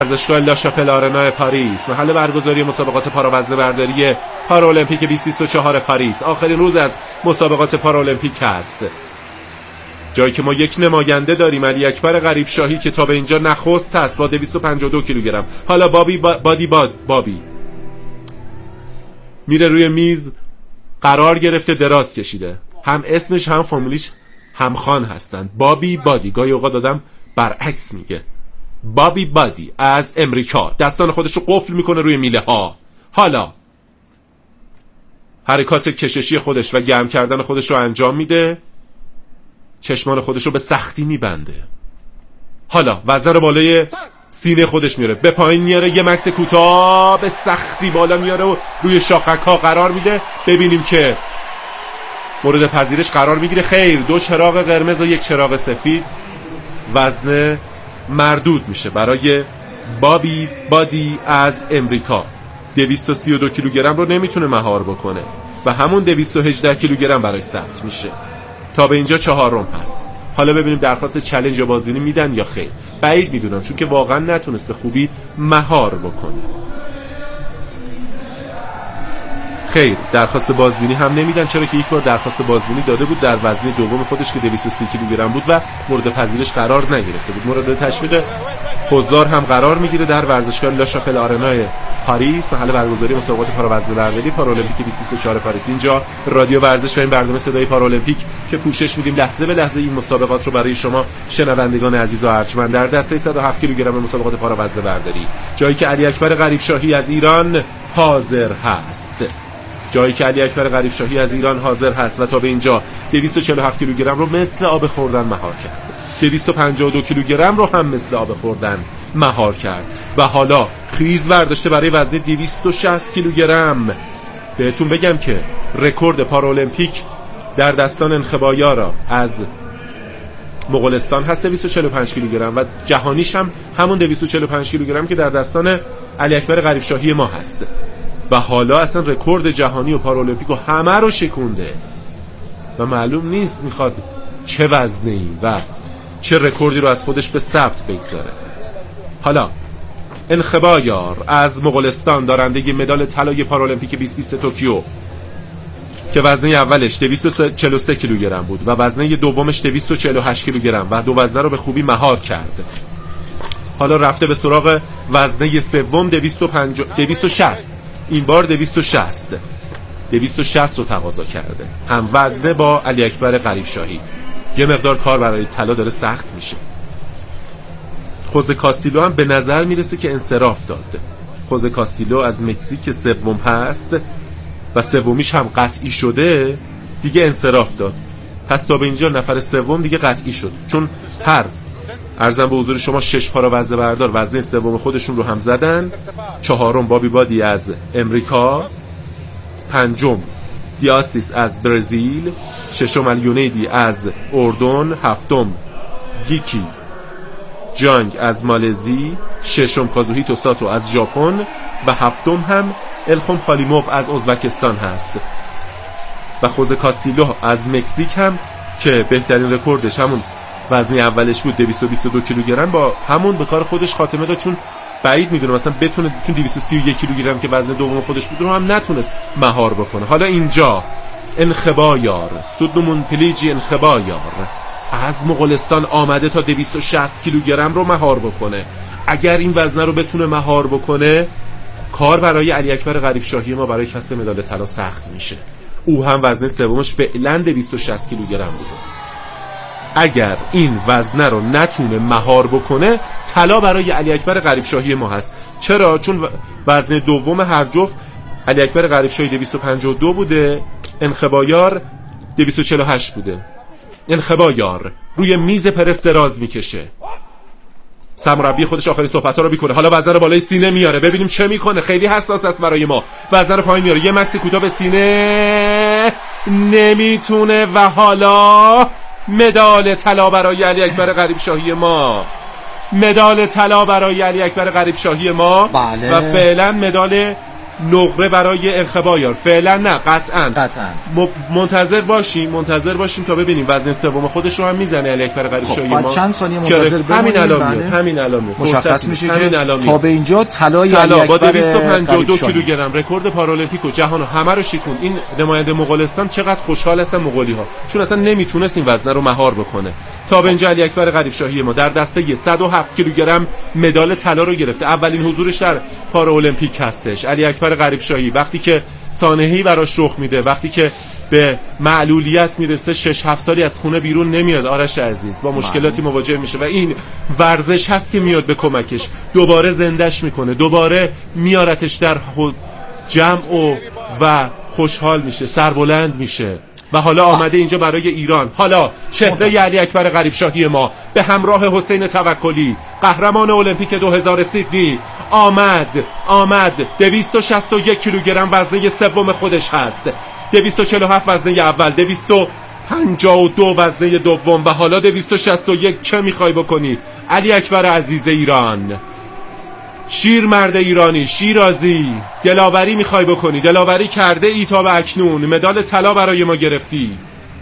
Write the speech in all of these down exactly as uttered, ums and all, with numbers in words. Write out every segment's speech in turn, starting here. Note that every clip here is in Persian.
ورزشگاه لاشاپل آرنا پاریس، محل برگزاری مسابقات پاراوزنه برداری پارالمپیک بیست بیست و چهار پاریس. آخرین روز از مسابقات پارالمپیک است، جایی که ما یک نماینده داریم، علی اکبر غریب شاهی که تا به اینجا نخست است با دویست و پنجاه و دو کیلوگرم. حالا بابی با... بادی باد بابی میره روی میز، قرار گرفته، دراز کشیده، هم اسمش هم فامیلیش همخوان هستند، بابی بادی. گاهی اوقات دادم برعکس میگه، بابی بادی از امریکا. دستان خودش رو قفل میکنه روی میله ها. حالا حرکات کششی خودش و گرم کردن خودش رو انجام میده، چشمان خودش رو به سختی میبنده. حالا وزن رو بالای سینه خودش میاره، به پایین میاره، یه مکس کوتاه به سختی بالا میاره و روی شاخک ها قرار میده. ببینیم که مورد پذیرش قرار میگیره. خیر، دو چراغ قرمز و یک چراغ سفید. وزن مردود میشه برای بابی بادی از امریکا. دویست و سی و دو کیلوگرم رو نمیتونه مهار بکنه و همون دویست و هجده کیلوگرم برای ثبت میشه. تا به اینجا چهارم هست. حالا ببینیم درخواست چالش یا بازبینی میدن یا خیر. بعید میدونم، چون که واقعا نتونست به خوبی مهار بکنه. خیر، درخواست بازبینی هم نمیدن، چرا که یک بار درخواست بازبینی داده بود در وزن دوم خودش که دویست و سی کیلوگرم بود و مورد پذیرش قرار نگرفته بود. مورد تشویق حضار هم قرار میگیره در ورزشگاه لاشاپل آرنا پاریس، محل برگزاری مسابقات پاراوزنه برداری پارالمپیک بیست بیست و چهار پاریس. اینجا رادیو ورزش و این برنامه صدای پارالمپیک که پوشش میدیم لحظه به لحظه این مسابقات رو برای شما شنوندگان عزیز و ارجمند در دسته صد و هفت کیلوگرم مسابقات پاراوزنه برداری، جایی که علی اکبر غریب شاهی از ایران حاضر هست. جایی که علی اکبر غریب شاهی از ایران حاضر هست و تا به اینجا دویست و چهل و هفت کیلوگرم رو مثل آب خوردن مهار کرد. دویست و پنجاه و دو کیلوگرم رو هم مثل آب خوردن مهار کرد و حالا خیز برداشته برای وزن دویست و شصت کیلوگرم. بهتون بگم که رکورد پارالمپیک در دستان انخبایارا از مغولستان هست، دویست و چهل و پنج کیلوگرم، و جهانیش هم همون دویست و چهل و پنج کیلوگرم که در دستان علی اکبر غریب شاهی ما هست. و حالا اصلا رکورد جهانی و پارالمپیک و همه رو شکونده و معلوم نیست میخواد چه وزنی و چه رکوردی رو از خودش به ثبت بگذاره. حالا انخبایار از مغولستان، دارنده مدال طلای پارالمپیک بیست بیست توکیو که وزنه اولش دویست و چهل و سه کیلوگرم بود و وزنه دومش دویست و چهل و هشت کیلوگرم و دو وزنه رو به خوبی مهار کرد. حالا رفته به سراغ وزنه سوم دویست و پنجاه دویست و شصت. این بار دویست و شصت دویست و شصت رو تقاضا کرده، هم وزنه با علی اکبر غریب شاهی. یه مقدار کار برای طلا داره سخت میشه. خوزه کاستیلو هم به نظر میرسه که انصراف داده. خوزه کاستیلو از مکزیک سوم هست و سومیش هم قطعی شده، دیگه انصراف داد. پس تا به اینجا نفر سوم دیگه قطعی شد، چون هر عرضم به حضور شما شش پارا وزنه بردار وزنه سوم خودشون رو هم زدن. چهارم بابی بادی از امریکا، پنجم دیاسیس از برزیل، ششم الیونیدی از اردن، هفتم گیکی جانگ از مالزی، ششم کازوهیتو ساتو از ژاپن و هفتم هم الخم خالیموف از ازبکستان هست. و خوزه کاستیلو از مکزیک هم که بهترین رکوردش همون وزنی اولش بود دویست و بیست و دو کیلوگرم، با همون به کار خودش خاتمه داد، چون بعید میدونه مثلا بتونه، چون دویست و سی و یک کیلوگرم که وزن دوم خودش بود رو هم نتونست مهار بکنه. حالا اینجا انخبایار سودنمون پلیجی انخبایار از مغولستان آمده تا دویست و شصت کیلوگرم رو مهار بکنه. اگر این وزنه رو بتونه مهار بکنه، کار برای علی اکبر غریب شاهی ما برای کسب مدال طلا سخت میشه. او هم وزن سومش فعلا دویست و شصت کیلوگرم بوده. اگر این وزنه رو نتونه مهار بکنه، طلا برای علی اکبر غریب شاهی ما هست. چرا؟ چون وزن دوم هر جفت علی اکبر غریب شاهی دویست و پنجاه و دو بوده، انخبایار دویست و چهل و هشت بوده. انخبایار روی میز پرس دراز میکشه، سرمربی خودش آخرین صحبت‌ها رو میکنه. حالا وزن رو بالای سینه میاره، ببینیم چه میکنه. خیلی حساس است برای ما. وزن رو پایین میاره، یه مکس کوتاه به سینه، نمیتونه. و حالا مدال طلا برای علی اکبر غریب شاهی ما، مدال طلا برای علی اکبر غریب شاهی ما. بله. و فعلا مدال نقره برای انخبا یار. فعلا نه، قطعا قطعا منتظر باشیم منتظر باشیم تا ببینیم وزن سوم خودش رو هم میزنه علی اکبر غریب شاهی. ما چند ثانیه منتظر بمونیم. همین الان میاد، همین الان میاد، مشخص میشه که تا به اینجا طلای علی اکبر با دویست و پنجاه و دو کیلوگرم رکورد پارالمپیک و جهان همه رو شکوند. این نماینده مغولستان چقدر خوشحال هستن مغولی ها، چون اصلا نمیتونست این وزنه رو مهار بکنه. تا به اینجا علی اکبر غریب شاهی ما در دسته صد و هفت کیلوگرم مدال طلا رو گرفته. اولین حضورش در پارالمپیک هستش. علی اکبر غریب شاهی وقتی که سانحه‌ای براش رخ میده، وقتی که به معلولیت میرسه، شش هفت سالی از خونه بیرون نمیاد آرش عزیز، با مشکلاتی مواجه میشه و این ورزش هست که میاد به کمکش، دوباره زندش میکنه، دوباره میارتش در جمع و و خوشحال میشه، سربلند میشه و حالا آمده اینجا برای ایران. حالا چهره علی اکبر غریب شاهی ما به همراه حسین توکلی، قهرمان المپیک دو هزار سیدنی، آمد آمد دویست و شصت و یک کیلوگرم وزنه سوم خودش هست، دویست و چهل و هفت وزنه اول، دویست و پنجاه و دو وزنه دوم و حالا دویست و شصت و یک. چه میخوای بکنی علی اکبر عزیز ایران؟ شیر مرد ایرانی، شیرازی، دلاوری میخوای بکنی، دلاوری کرده ای تا به اکنون. مدال طلا برای ما گرفتی،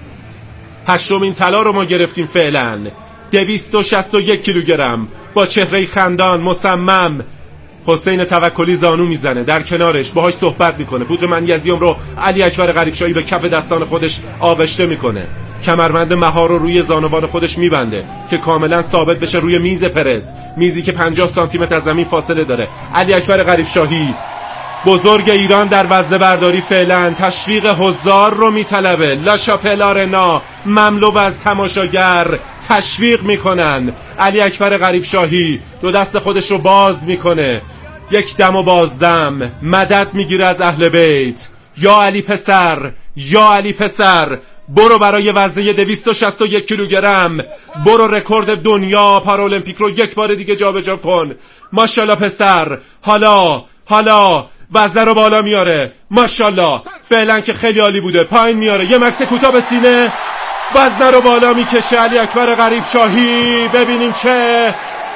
هشتمین طلا رو ما گرفتیم فعلا. دویست و شصت و یک کیلوگرم با چهره خندان مصمم حسین توکلی زانو میزنه، در کنارش باهاش صحبت میکنه. پودر منیزیم رو علی اکبر غریب شاهی به کف دستان خودش آغشته میکنه، کمربند مهار رو روی زانوان خودش میبنده که کاملا ثابت بشه روی میز پرس، میزی که پنجاه سانتی متر از زمین فاصله داره. علی اکبر غریب شاهی بزرگ ایران در وزنه برداری فعلا تشویق حضار رو میطلبه. لاشاپل آرنا مملو از تماشاگر تشویق میکنن. علی اکبر غریب شاهی دو دست خودش رو باز میکنه، یک دم و بازدم مدد میگیره از اهل بیت. یا علی پسر، یا علی پسر، برو برای وزنه دویست و شصت و یک کیلوگرم، برو رکورد دنیا پارالمپیک رو یک بار دیگه جابجا کن. ماشاءالله پسر، حالا حالا وزنه رو بالا میاره، ماشاءالله. فعلا که خیلی عالی بوده، پایین میاره، یه مکس کوتاه به سینه، وزنه رو بالا میکشه علی اکبر غریب شاهی. ببینیم چه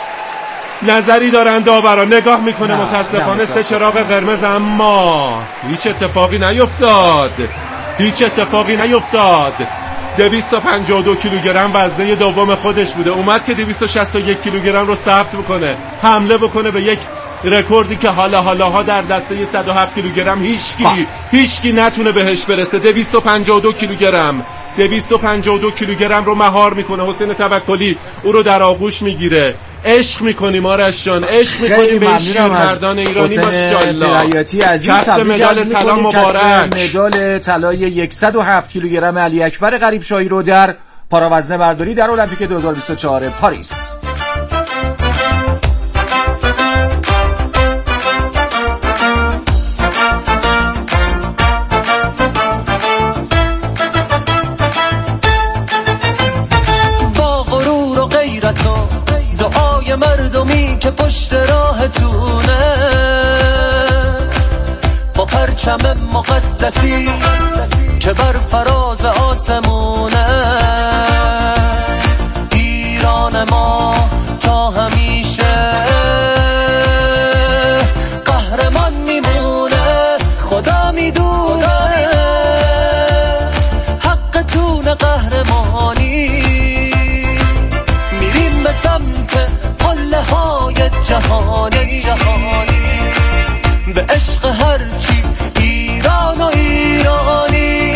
نظری دارن داورا. نگاه میکنه متاسفانه سه چراغ قرمز، اما هیچ اتفاقی نیفتاد، هیچ اتفاقی نیفتاد. دویست و پنجاه و دو کیلوگرم وزنه دوم خودش بوده، اومد که دویست و شصت و یک کیلوگرم رو ثبت بکنه، حمله بکنه به یک رکوردی که حالا حالاها در دسته صد و هفت کیلوگرم هیچکی هیچکی نتونه بهش برسه. دویست و پنجاه و دو کیلوگرم دویست و پنجاه و دو کیلوگرم رو مهار میکنه. حسین توکلی او رو در آغوش میگیره. عشق میکنیم آرش جان، عشق میکنیم به این مردان ایرانی. ماشاءالله حیاتی عزیز، مدال طلا مبارک، مدال طلای صد و هفت کیلوگرم علی اکبر غریب شاهی رو در پاراوزنه برداری در المپیک دو هزار و بیست و چهار پاریس. مردمی که پشت راهتونه با پرچم مقدسی که بر فراز آسمونه، ایران ما تا همیشه قهرمان میمونه. خدا میدونه حقتون قهرمانی، میریم به سمت قله های جهانی جهانی به عشق هرچی ایران و ایرانی.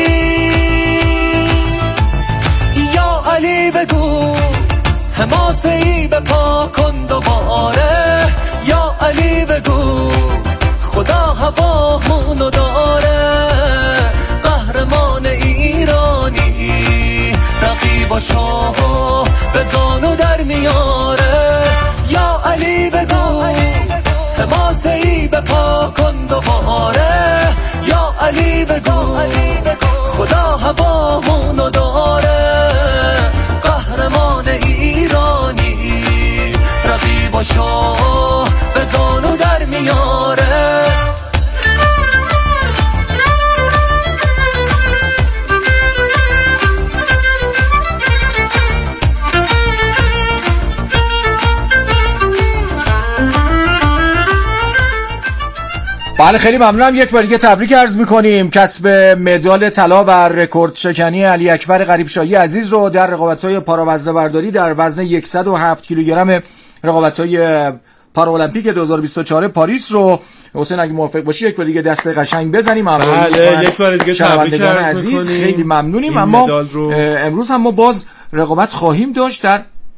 یا علی بگو حماسه‌ای به پا کن دوباره، یا علی بگو خدا هوامونو داره، قهرمان ایرانی رقیباشو به زانو در میاره. یا علی بگو حماسه‌ای به پا کن دوباره، یا علی بگو خدا هوامونو داره، قهرمان ایرانی رقیباشو به زانو در میاره. بله خیلی ممنونم. یک بار دیگه تبریک عرض می‌کنیم کسب مدال طلا و رکورد شکنی علی اکبر غریبشاهی عزیز رو در رقابت‌های پاراوزنه‌برداری در وزن صد و هفت کیلوگرم رقابت‌های پارالمپیک دو هزار و بیست و چهار پاریس رو. حسین اگه موافق باشی یک بار دیگه دست قشنگ بزنیم. بله یک بار دیگه تبریک عزیز، خیلی ممنونیم. اما امروز هم ما باز رقابت خواهیم داشت در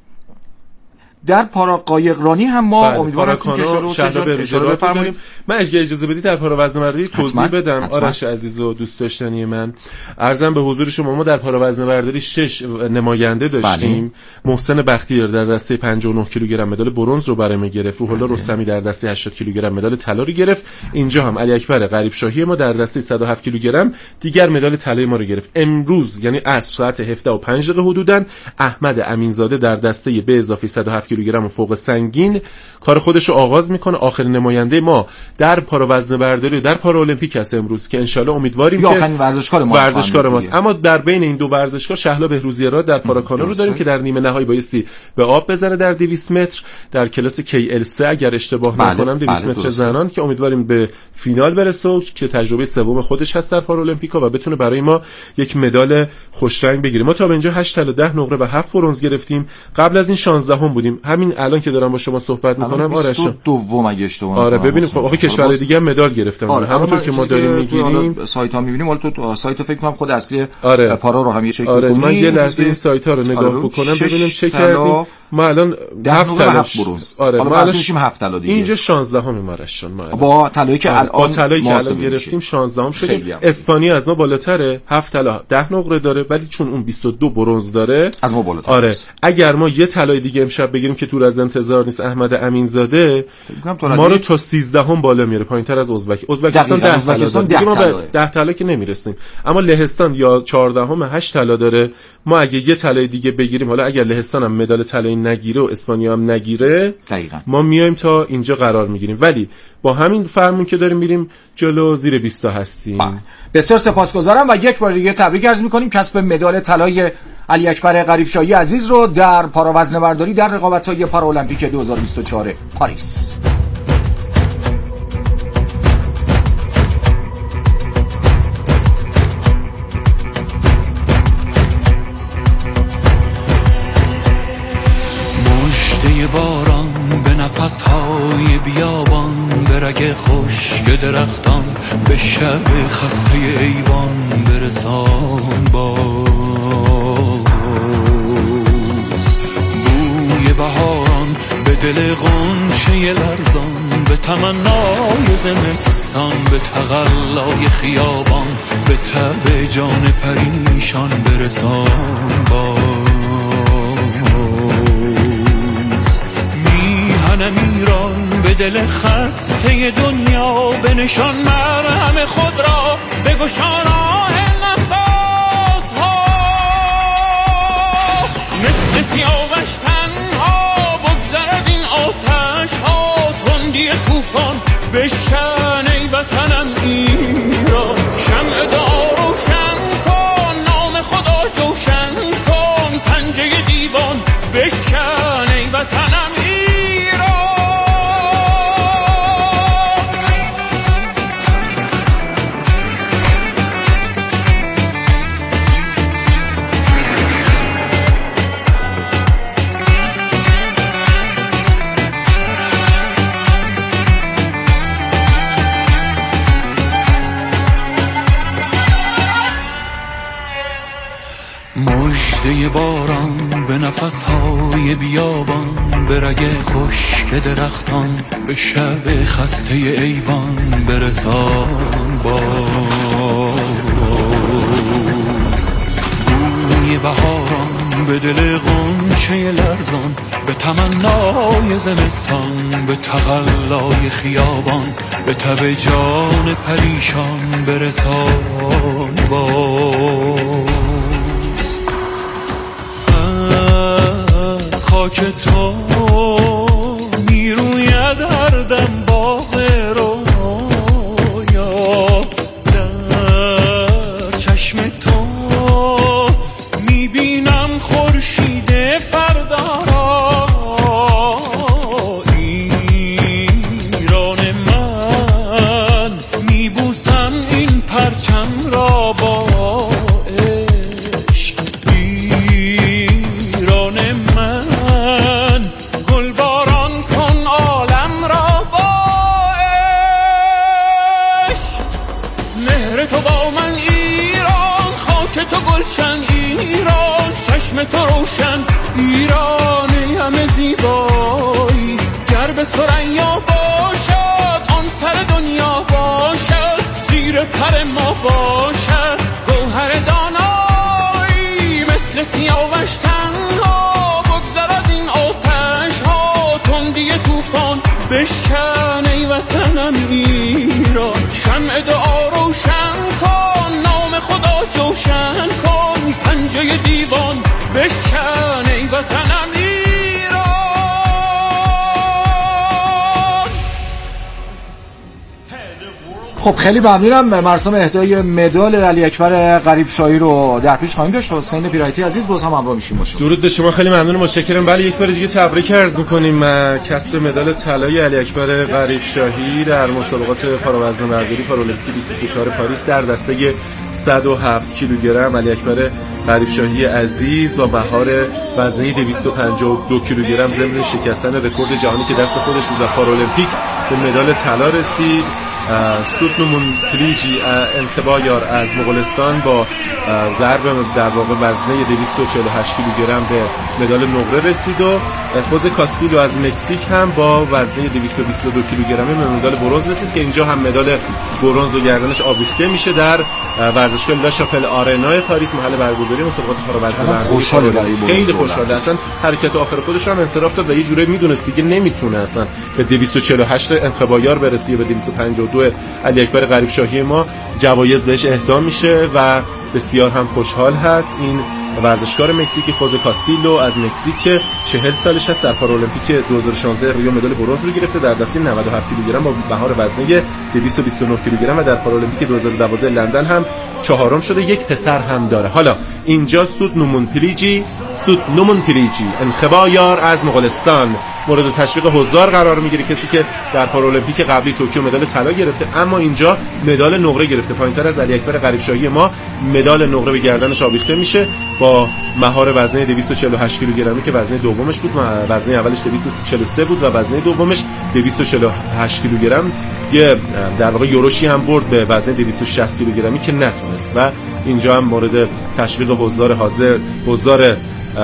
در پارا قایقرانی هم ما امیدوار هستیم که شروع اشاره بفرمایید. من اگه اجازه بدید در پاراوزنه‌برداری توضیح بدم. آرش عزیز و دوست داشتنی من، عرضم به حضور شما ما در پاراوزنه‌برداری شش نماینده داشتیم. بله. محسن بختیار در دسته پنجاه و نه کیلوگرم مدال برنز رو برای ما گرفت. روح الله رستمی در دسته هشتاد کیلوگرم مدال طلا رو گرفت. اینجا هم علی اکبر غریبشاهی ما در دسته صد و هفت کیلوگرم دیگر مدال طلای ما رو گرفت. امروز یعنی عصر ساعت هفده و پنج دقیقه حدوداً احمد امینزاده در دسته به اضافه صد و هفت کیلوگرم فوق سنگین کار خودش رو آغاز میکنه. آخرین نماینده ما در پاراوزنه‌برداری و در پارالمپیک است امروز که انشالله امیدواریم که آخرین ورزشکار ما ورزشکار ماست. اما در بین این دو ورزشکار شهلا بهروزی را در پاراکانو رو داریم که در نیمه نهایی بایستی به آب بزنه در دویست متر در کلاس کی ال سه اگر اشتباه بله. نکنم دویست بله. متر زنان که امیدواریم به فینال برسه و که تجربه سوم خودش هست در پارالمپیکا و بتونه برای ما یک مدال خوشرنگ بگیره. ما تا به اینجا هشت طلا ده نقره و هفت برنز گرفتیم. قبل از این شانزده هم بودیم. همین الان که دارم با شما صحبت میکنم آرش دوم اگه اشتباه آره ببینید خب آخه کشور دیگه هم مدال گرفتن. آره همونطور که ما داریم میگیریم سایت ها میبینیم. حالا تو سایت فکر کنم خود اصلی آره. پارا رو هم یه چک آره. من یه لحظه این سایت ها رو نگاه آره. بکنم ببینیم چه کردیم. ما الان هفت طلا برنز آره ما الان هفت طلا دیگه اینجا شانزده هم مارشون ما با طلایی که الان با طلایی که الان گرفتیم شانزده هم شدیم. اسپانیا از ما بالاتره هفت طلا ده نقره داره ولی چون اون بیست و دو برنز داره از ما بالاتر. آره اگر ما یه طلای دیگه امشب بگیریم که تو از انتظار نیست احمد امینزاده ما رو تا سیزده هم بالا میاره پایینتر از ازبک. ازبکستان ده ازبکستان ده طلا که نمیرسیم. اما لهستان یا چهارده هم هشت طلا داره. ما اگه یه طلای دیگه بگیریم حالا اگر لهستان هم مدال طلایی نگیره و اسپانیا هم نگیره دقیقاً ما میایم تا اینجا قرار میگیریم ولی با همین فرمون که داریم میریم جلو زیر بیست تا هستیم. با. بسیار سپاسگزارم و یک بار دیگه تبریک عرض میکنیم کسب مدال طلای علی اکبر غریبشاهی عزیز رو در پاراوزنه‌برداری در رقابت‌های پارالمپیک دو هزار و بیست و چهار پاریس. مژده باران به نفس‌های بیابان به رگ خشک درختان به شب خسته ایوان برسان باز بوی بهاران به دل غنچه لرزان به تمنای زمستان به تقلای خیابان به تب جان پریشان برسان باز ایران به دل خسته دنیا به نشان مرهم خود را بگشان آه نفس ها مثل سیاوش تنها بگذر از این آتش ها تندی طوفان بشکن ای وطنم ایران شمع دعا روشن کن نام خدا جوشن کن پنجه دیوان بشکن ای وطنم ایران. مژده باران به نفس‌های بیابان به رگ خشک درختان به شب خسته ایوان برسان باز بوی بهاران به دل غنچه لرزان به تمنای زمستان به تقلای خیابان به تب جان پریشان برسان باز خاک تو میروید هر دم باغ رویا در چشم تو میبینم خورشید فردا را ایران من بشن ایران، چشم تو روشن ایرانی همه زیبایی، گر به ثریا باشد آن سر دنیا باشد، زیر پر ما باشد گوهر دانایی، مثل سیاوش تنها بگذر از این آتش ها، تندی طوفان بشکن ای وطنم ایران، شمع دعا روشن کن نام خدا جوشن کن، پنجه دیوان بشکن ای وطنم ایران. خب خیلی ممنونم. مراسم اهدای مدال علی اکبر غریب شاهی رو در پیش خواهیم داشت. حسین پیرایتی عزیز باز هم همراه میشیم باشه. درود به شما، خیلی ممنونم، متشکرم. بله یک بار دیگه تبریک عرض می‌کنیم کسب مدال طلای علی اکبر غریب شاهی در مسابقات پاراوزن برداری پارالمپیک بیست و چهار پاریس در دسته صد و هفت کیلوگرم. علی اکبر غریب شاهی عزیز با مهار وزنه دویست و پنجاه و دو کیلوگرم ضمن شکستن رکورد جهانی که دست خودش بود در پارالمپیک به مدال طلا رسید. سوتنمون پلیجی انتبایار از مغولستان با ضرب در واقع وزنه دویست و چهل و هشت کیلوگرم به مدال نقره رسید و خوزه کاستیلو از مکزیک هم با وزنه دویست و بیست و دو کیلوگرمی به مدال برنز رسید که اینجا هم مدال برنز و گردنش آویخته میشه در ورزشگاه لاشاپل آرنای پاریس، محل برگزاری مسابقات پاراوزن برداری. خیلی خوشحال هستن، حرکت آخر خودش هم انصراف داد و یه جوری میدونست دیگه نمیتونه اصلا به دویست و چهل و هشت انتبایار برسه، به دویست و پنجاه و دو علی اکبر غریب شاهی ما جوایز بهش اهدا میشه و بسیار هم خوشحال هست. این ورزشکار مکزیکی خوزه کاستیلو از مکزیک که چهل سالش هست، در پارالمپیک دو هزار و شانزده ریو مدال برنز رو گرفته در دسته نود و هفت کیلوگرم با مهار وزنه دویست و بیست و نه کیلوگرم و در پارالمپیک دو هزار و دوازده لندن هم چهارم شده. یک پسر هم داره. حالا اینجا سوتنمون پلیجی سوتنمون پلیجی انخبایار از مغولستان مورد تشویق حضار قرار میگیره، کسی که در پارالمپیک قبلی توکیو مدال طلا گرفته اما اینجا مدال نقره گرفته. پایینتر از علی اکبر غریب شاهی ما مدال نقره به گردنش آویخته میشه با مهار وزنه دویست و چهل و هشت کیلوگرمی که وزنه دومش بود. وزنه اولش دویست و چهل و سه بود و وزنه دومش دویست و چهل و هشت کیلوگرم. یه در واقع یوروشی هم برد به وزنه دویست و شصت کیلوگرمی که نتونست و اینجا هم مورد تشویق حضار حاضر حضار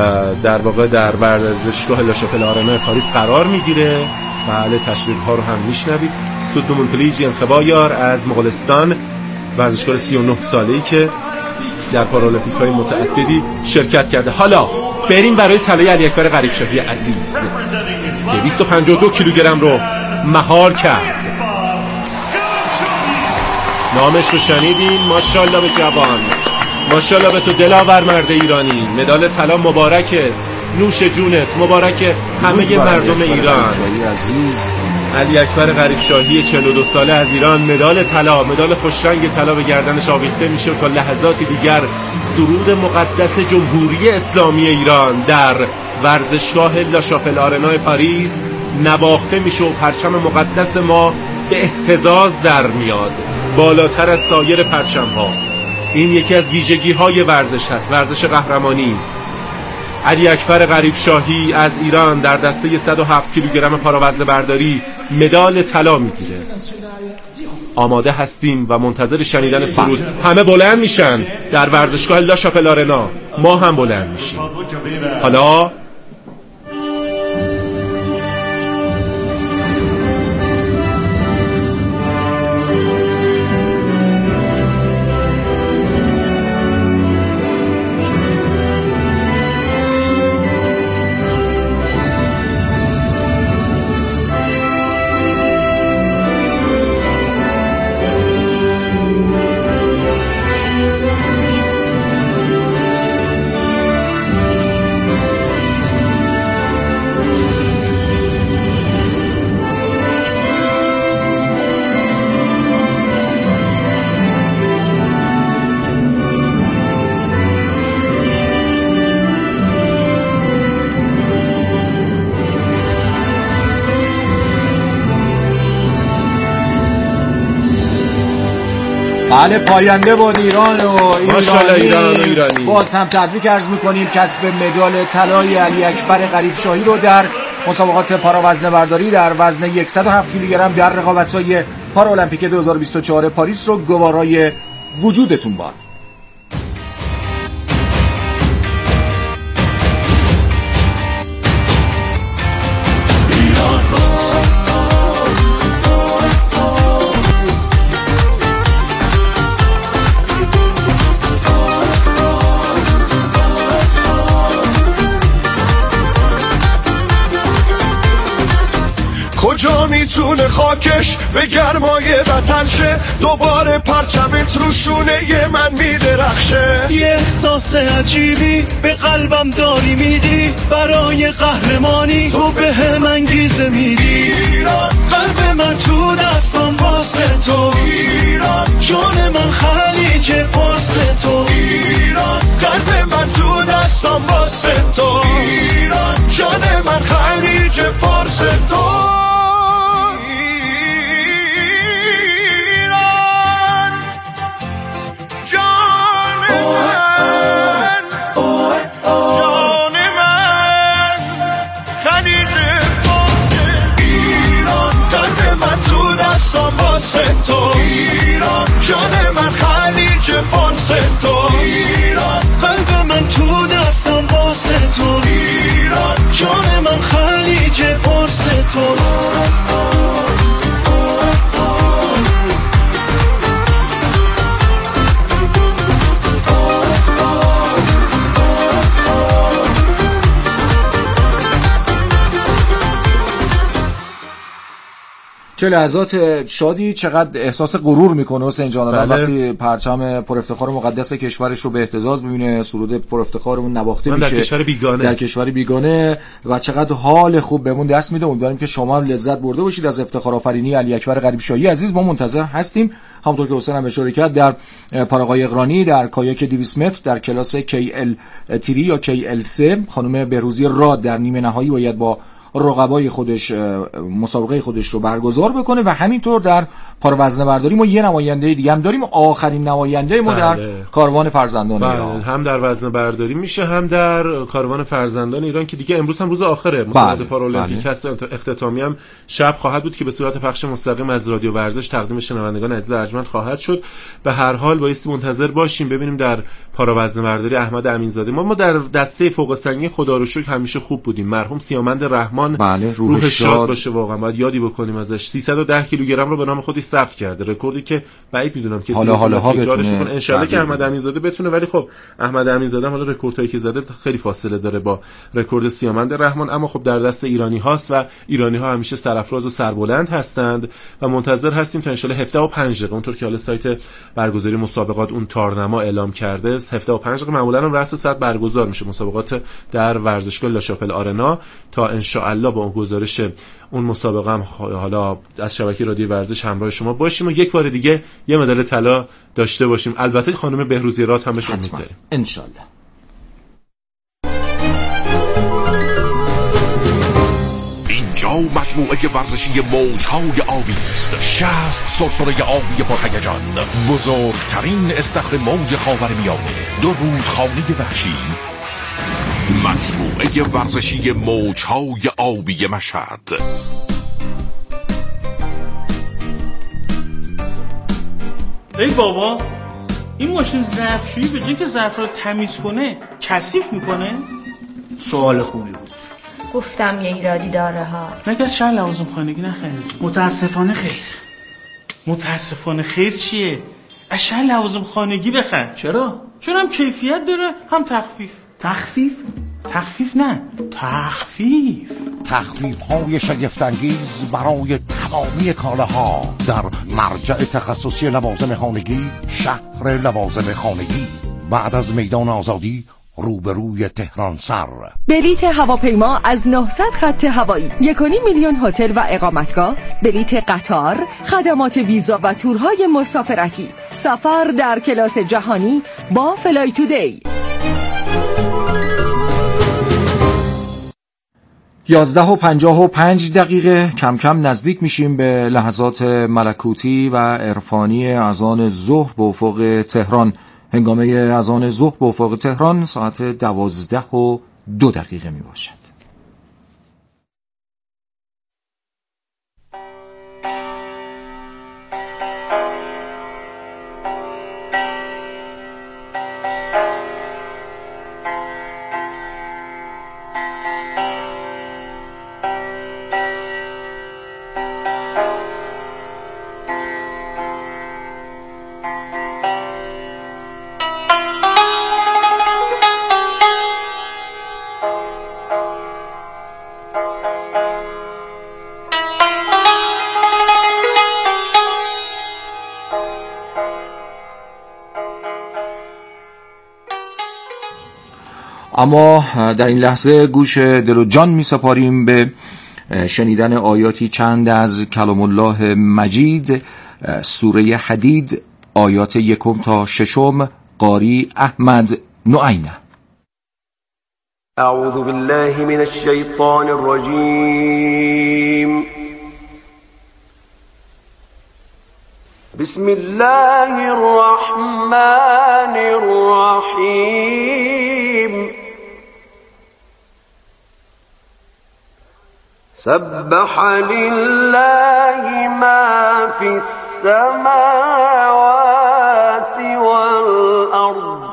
در واقع در ورزشگاه لاشاپل آرنا پاریس قرار میگیره. بله تشویق ها رو هم میشنوید. سوتنمون پلیجی انخبایار از مغولستان، ورزشکار سی و نه ساله‌ای که در پارالمپیک های متعددی شرکت کرده. حالا بریم برای طلای علی اکبر غریب شاهی عزیز. دویست و پنجاه و دو کیلوگرم رو مهار کرد. نامش رو شنیدین؟ ماشاءالله به جوان، ماشاءالله به تو دلاور مرد ایرانی. مدال طلا مبارکت، نوش جونت، مبارک همه مردم ایران. علی اکبر غریب شاهی چهل و دو ساله از ایران مدال طلا، مدال خوشرنگ طلا به گردنش آویخته میشه. تا لحظاتی دیگر سرود مقدس جمهوری اسلامی ایران در ورزشگاه لاشاپل آرنای پاریس نواخته میشه و پرچم مقدس ما به اهتزاز در میاد بالاتر از سایر پرچم ها. این یکی از ویژگی های ورزش هست، ورزش قهرمانی. علی اکبر غریب شاهی از ایران در دسته صد و هفت کیلوگرم پاراوزن برداری مدال طلا میگیره. آماده هستیم و منتظر شنیدن سرود. همه بلند میشن در ورزشگاه لاشاپل آرنا، ما هم بلند میشیم. حالا بله پاینده بود ایران و ایرانی. ایران و ایرانی. باز هم تبریک عرض میکنیم کسب مدال طلای علی اکبر غریب شاهی رو در مسابقات پاراوزن برداری در وزن صد و هفت کیلوگرم در رقابت‌های پارالمپیک دو هزار و بیست و چهار پاریس رو گوارای وجودتون باد. خون خاکش به گرمای وطن شه، دوباره پرچمت رو شونه من میدرخشه. یه احساس عجیبی به قلبم داری میدی، برای قهرمانی تو به هم انگیزه میدی. قلب من تو دستم واسه تو، جان من خلیج فارس تو. قلب من تو دستم واسه تو، جان من خلیج فارس تو. تو ایران، جان من خلیج فارس تو ایران. قلب من تو دستم واسه تو ایران، جان من خلیج فارس تو. چه لحظات شادی، چقدر احساس غرور میکنه حسین جان آدم بله. وقتی پرچم پر افتخار مقدس کشورش رو به اهتزاز ببینه، سرود پر افتخارمون نواخته میشه در کشور بیگانه در کشور بیگانه و چقدر حال خوب بهمون دست میده. امیدواریم که شما هم لذت برده باشید از افتخار آفرینی علی اکبر غریب شاهی عزیز. ما منتظر هستیم همونطور که حسین هم اشاره کرد در پاراگای اقرانی، در کایاک دویست متر، در کلاس کی ال سه یا کی ال سه. خانم بهروزی راد در نیمه نهایی باید با رقبای خودش مسابقه خودش رو برگزار بکنه و همینطور در پاروزنه برداری ما یه نماینده دیگه هم داریم، آخرین نماینده ما در بله. کاروان فرزندان بله. ایران. هم در وزنه برداری میشه هم در کاروان فرزندان ایران که دیگه امروز هم روز آخره مسابقات بله. پارالمپیک بله. هست. اختتامی هم شب خواهد بود که به صورت پخش مستقیم از رادیو ورزش تقدیم شنوندگان عزیز ارجمند خواهد شد. به هر حال بایستی منتظر باشیم ببینیم در پاروزنه برداری احمد امینزاده. ما ما در دسته فوق سنگین خدا رو شکر همیشه خوب بودیم. مرحوم سیامند رحمان بله. روح, روح شاد باشه، واقعا باید یادی بکنیم ازش. سیصد و ده کیلوگرم رو به نام خودش ثبت کرده، رکوردی که بعید میدونم کسی حالا حالا ها بتونه. ان شاء الله که احمد امینزاده بتونه، ولی خب احمد امینزاده حالا رکوردهایی که زده خیلی فاصله داره با رکورد سیامند رحمان، اما خب در دست ایرانی هاست و ایرانی ها همیشه سرافراز و سربلند هستند و منتظر هستیم تا ان شاء الله هفده و پنج دقیقه اونطور که حالا سایت برگزاری مسابقات اون تارنما اعلام کرده است، هفده و پنج دقیقه معمولا هم رأس ساعت برگزار میشه مسابقات در ورزشگاه لاشاپل آرنا تا ان شاء الله با اون گزارش اون مسابقه هم حالا از شبکه رادیو ورزش همراه شما باشیم و یک بار دیگه یه مدال طلا داشته باشیم. البته خانم بهروزی رات هم بهش امید داریم ان شاء الله. اینجا مجموعه ورزشی موج‌های آبی است. شصت سرسره آبی پرهیجان، بزرگترین استخر موج خاورمیانه، دو رودخانه وحشی. مجموعه ورزشی موج‌های آبی مشهد. ای بابا، این ماشین ظرفشویی به جای که ظرف رو تمیز کنه کثیف میکنه؟ سوال خوبی بود. گفتم یه ایرادی داره ها. مگه از شهر لوازم خانگی نخریدی؟ متاسفانه خیر. متاسفانه خیر چیه؟ از شهر لوازم خانگی بخر. چرا؟ چون هم کیفیت داره هم تخفیف. تخفیف؟ تخفیف نه، تخفیف. تخفیف های شگفت‌انگیز برای تمامی کالاها در مرجع تخصصی لوازم خانگی، شهر لوازم خانگی، بعد از میدان آزادی روبروی تهران سر. بلیت هواپیما از نهصد خط هوایی، یک و نیم میلیون هتل و اقامتگاه، بلیت قطار، خدمات ویزا و تورهای مسافرتی، سفر در کلاس جهانی با فلای تودی. یازده و پنجاه و پنج دقیقه کم کم نزدیک میشیم به لحظات ملکوتی و عرفانی اذان ظهر به افق تهران. هنگامه اذان ظهر به افق تهران ساعت دوازده و دو دقیقه می باشد. اما در این لحظه گوش دل و جان می سپاریم به شنیدن آیاتی چند از کلام الله مجید، سوره حدید، آیات یکم تا ششم. قاری احمد نعینه. اعوذ بالله من الشیطان الرجیم. بسم الله الرحمن الرحیم. سبح لله ما في السماوات والأرض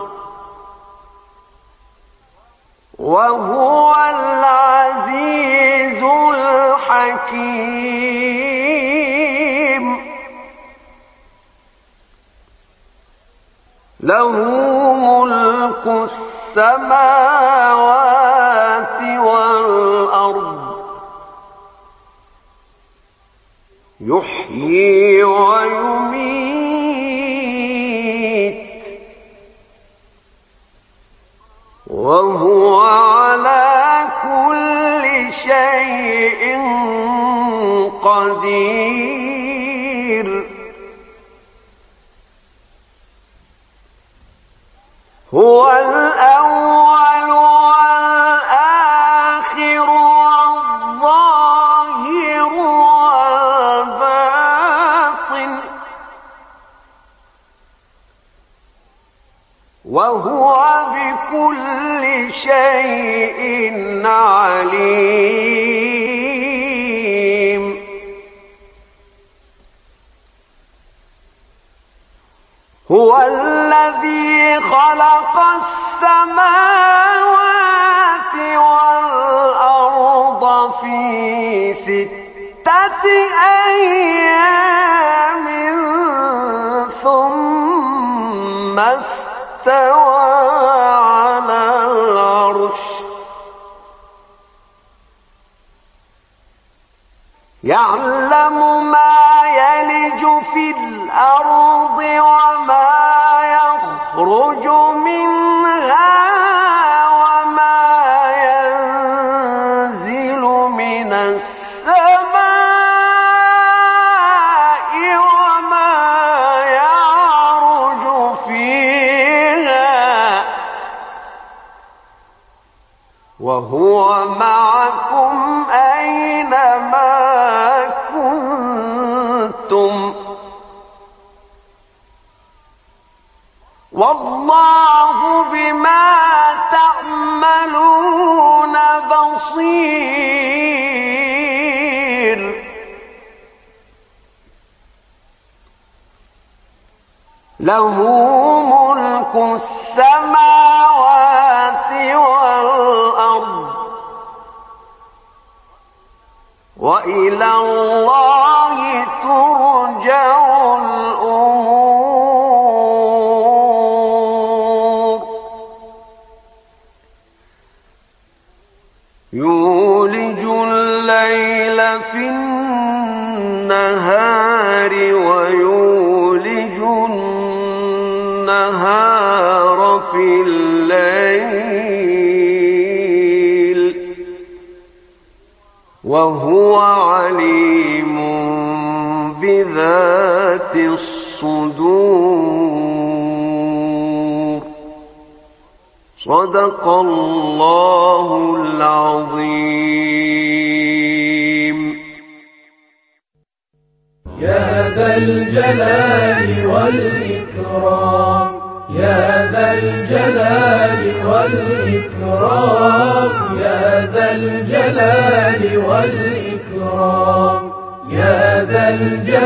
وهو العزيز الحكيم. له ملك السماوات والأرض يحيي ويميت وهو على كل شيء قدير. هو الأول والآخر والظاهر والباطن وهو بكل شيء عليم. هو الذي خلق السماوات والأرض في ستة أيام ثم استوى على العرش يعلم ما يلج في الأرض وما يخرج منها وما ينزل من السماء وما يعرج فيها وهو معكم أينما كنتم والله بما تعملون بصير. له ملك السماوات والأرض وإلى الله ترجع الأمور. يولج الليل في النهار ويولج النهار في الليل وهو عليم بذات الصدور. صدق الله العظيم. يا ذا الجلال والإكرام يا ذا الجلال والإكرام يا ذا الجلال والإكرام يا ذا الجلال